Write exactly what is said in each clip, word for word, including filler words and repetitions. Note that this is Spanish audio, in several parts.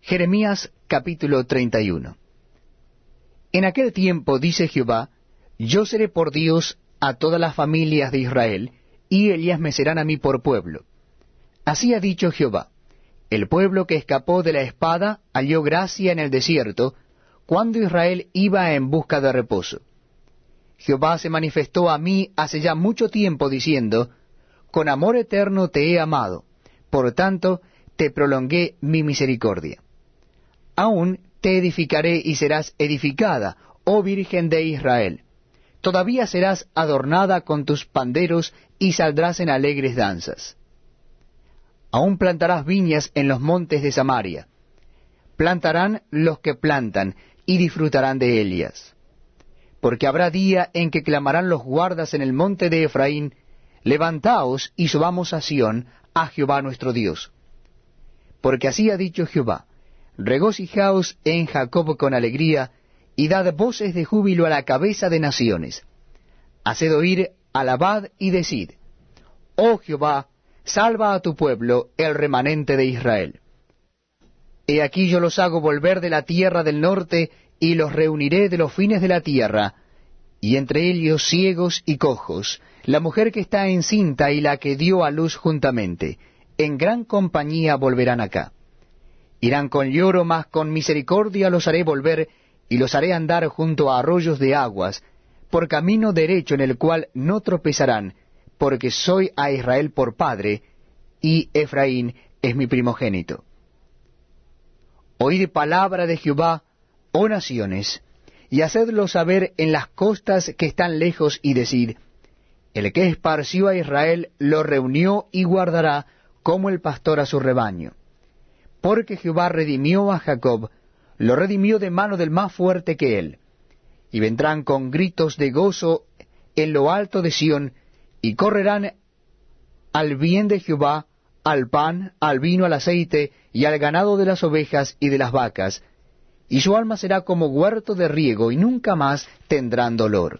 Jeremías capítulo treinta y uno. En aquel tiempo, dice Jehová, yo seré por Dios a todas las familias de Israel, y ellas me serán a mí por pueblo. Así ha dicho Jehová, el pueblo que escapó de la espada halló gracia en el desierto, cuando Israel iba en busca de reposo. Jehová se manifestó a mí hace ya mucho tiempo, diciendo, con amor eterno te he amado, por tanto te prolongué mi misericordia. Aún te edificaré y serás edificada, oh Virgen de Israel. Todavía serás adornada con tus panderos y saldrás en alegres danzas. Aún plantarás viñas en los montes de Samaria. Plantarán los que plantan y disfrutarán de ellas. Porque habrá día en que clamarán los guardas en el monte de Efraín, levantaos y subamos a Sión, a Jehová nuestro Dios. Porque así ha dicho Jehová, regocijaos en Jacob con alegría, y dad voces de júbilo a la cabeza de naciones. Haced oír, alabad y decid, oh Jehová, salva a tu pueblo, el remanente de Israel. He aquí yo los hago volver de la tierra del norte, y los reuniré de los fines de la tierra, y entre ellos ciegos y cojos, la mujer que está encinta y la que dio a luz juntamente, en gran compañía volverán acá. Irán con lloro, mas con misericordia los haré volver, y los haré andar junto a arroyos de aguas, por camino derecho en el cual no tropezarán, porque soy a Israel por padre, y Efraín es mi primogénito. Oíd palabra de Jehová, oh naciones, y hacedlo saber en las costas que están lejos, y decid, el que esparció a Israel lo reunió y guardará como el pastor a su rebaño. Porque Jehová redimió a Jacob, lo redimió de mano del más fuerte que él. Y vendrán con gritos de gozo en lo alto de Sión, y correrán al bien de Jehová, al pan, al vino, al aceite, y al ganado de las ovejas y de las vacas, y su alma será como huerto de riego, y nunca más tendrán dolor.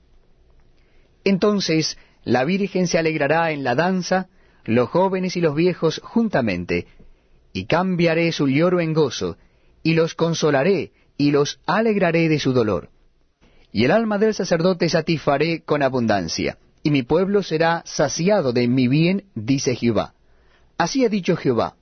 Entonces la Virgen se alegrará en la danza, los jóvenes y los viejos juntamente, y cambiaré su lloro en gozo, y los consolaré, y los alegraré de su dolor. Y el alma del sacerdote satisfaré con abundancia, y mi pueblo será saciado de mi bien, dice Jehová. Así ha dicho Jehová,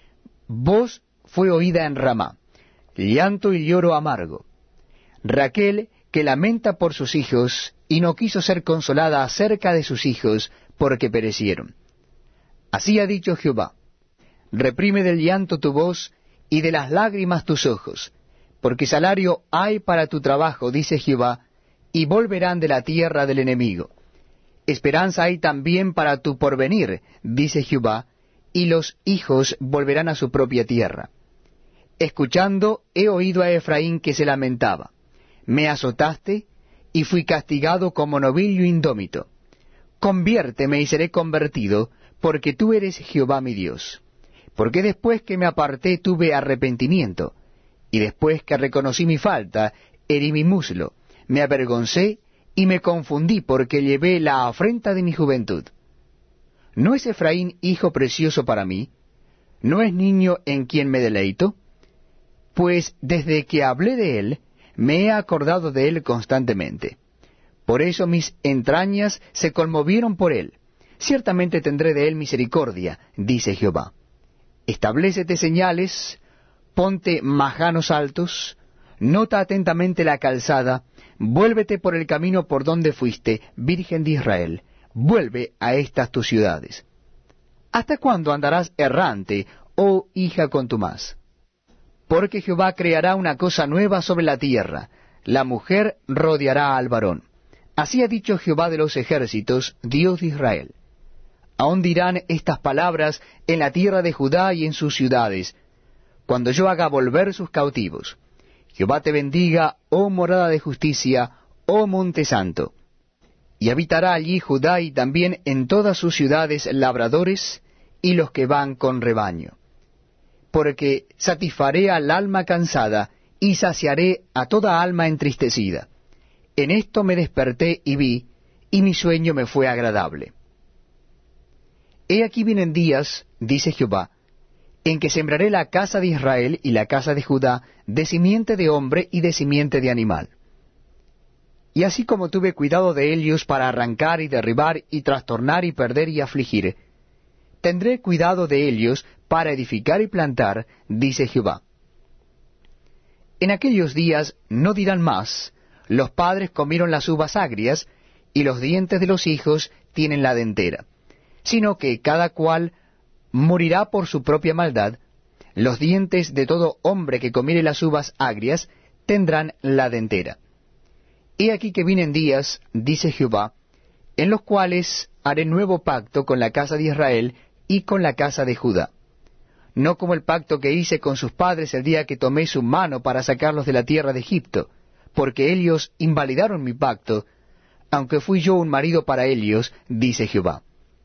voz fue oída en Ramá, llanto y lloro amargo. Raquel, que lamenta por sus hijos, y no quiso ser consolada acerca de sus hijos, porque perecieron. Así ha dicho Jehová, reprime del llanto tu voz, y de las lágrimas tus ojos, porque salario hay para tu trabajo, dice Jehová, y volverán de la tierra del enemigo. Esperanza hay también para tu porvenir, dice Jehová, y los hijos volverán a su propia tierra. Escuchando, he oído a Efraín que se lamentaba. Me azotaste, y fui castigado como novillo indómito. Conviérteme y seré convertido, porque tú eres Jehová mi Dios. Porque después que me aparté tuve arrepentimiento, y después que reconocí mi falta, herí mi muslo, me avergoncé y me confundí porque llevé la afrenta de mi juventud. ¿No es Efraín hijo precioso para mí? ¿No es niño en quien me deleito? Pues desde que hablé de él, me he acordado de él constantemente. Por eso mis entrañas se conmovieron por él. Ciertamente tendré de él misericordia, dice Jehová. Establécete señales, ponte majanos altos, nota atentamente la calzada, vuélvete por el camino por donde fuiste, Virgen de Israel, vuelve a estas tus ciudades. ¿Hasta cuándo andarás errante, oh hija contumaz? Porque Jehová creará una cosa nueva sobre la tierra, la mujer rodeará al varón. Así ha dicho Jehová de los ejércitos, Dios de Israel. Aún dirán estas palabras en la tierra de Judá y en sus ciudades, cuando yo haga volver sus cautivos. Jehová te bendiga, oh morada de justicia, oh monte santo. Y habitará allí Judá y también en todas sus ciudades labradores y los que van con rebaño. Porque satisfaré al alma cansada y saciaré a toda alma entristecida. En esto me desperté y vi, y mi sueño me fue agradable. He aquí vienen días, dice Jehová, en que sembraré la casa de Israel y la casa de Judá de simiente de hombre y de simiente de animal. Y así como tuve cuidado de ellos para arrancar y derribar y trastornar y perder y afligir, tendré cuidado de ellos para edificar y plantar, dice Jehová. En aquellos días no dirán más, los padres comieron las uvas agrias, y los dientes de los hijos tienen la dentera, sino que cada cual morirá por su propia maldad. Los dientes de todo hombre que comiere las uvas agrias tendrán la dentera. He aquí que vienen días, dice Jehová, en los cuales haré nuevo pacto con la casa de Israel y con la casa de Judá, no como el pacto que hice con sus padres el día que tomé su mano para sacarlos de la tierra de Egipto, porque ellos invalidaron mi pacto, aunque fui yo un marido para ellos, dice Jehová.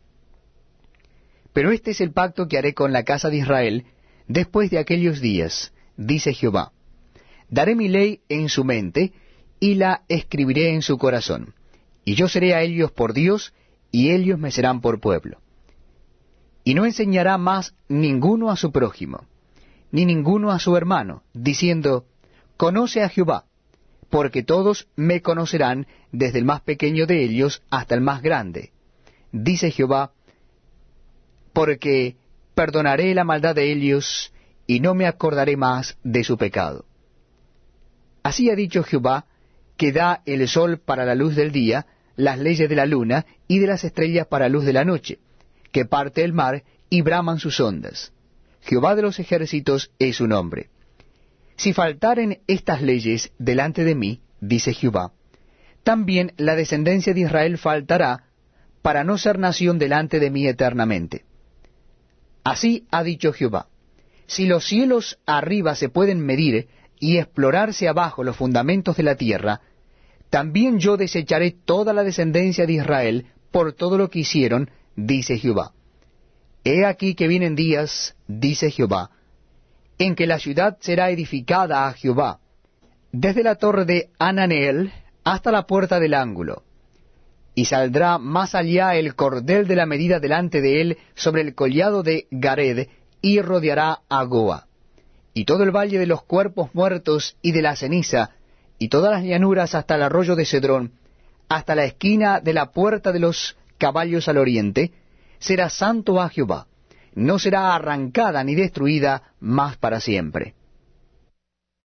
Pero este es el pacto que haré con la casa de Israel después de aquellos días, dice Jehová. Daré mi ley en su mente, y la escribiré en su corazón, y yo seré a ellos por Dios, y ellos me serán por pueblo. Y no enseñará más ninguno a su prójimo, ni ninguno a su hermano, diciendo, conoce a Jehová, porque todos me conocerán, desde el más pequeño de ellos hasta el más grande, dice Jehová, porque perdonaré la maldad de ellos, y no me acordaré más de su pecado. Así ha dicho Jehová, que da el sol para la luz del día, las leyes de la luna, y de las estrellas para luz de la noche, que parte el mar, y braman sus ondas. Jehová de los ejércitos es su nombre. Si faltaren estas leyes delante de mí, dice Jehová, también la descendencia de Israel faltará, para no ser nación delante de mí eternamente. Así ha dicho Jehová, si los cielos arriba se pueden medir, y explorarse abajo los fundamentos de la tierra, también yo desecharé toda la descendencia de Israel por todo lo que hicieron, dice Jehová. He aquí que vienen días, dice Jehová, en que la ciudad será edificada a Jehová, desde la torre de Hananeel hasta la puerta del ángulo, y saldrá más allá el cordel de la medida delante de él sobre el collado de Gared, y rodeará a Goa. Y todo el valle de los cuerpos muertos y de la ceniza, y todas las llanuras hasta el arroyo de Cedrón, hasta la esquina de la puerta de los caballos al oriente, será santo a Jehová, no será arrancada ni destruida más para siempre.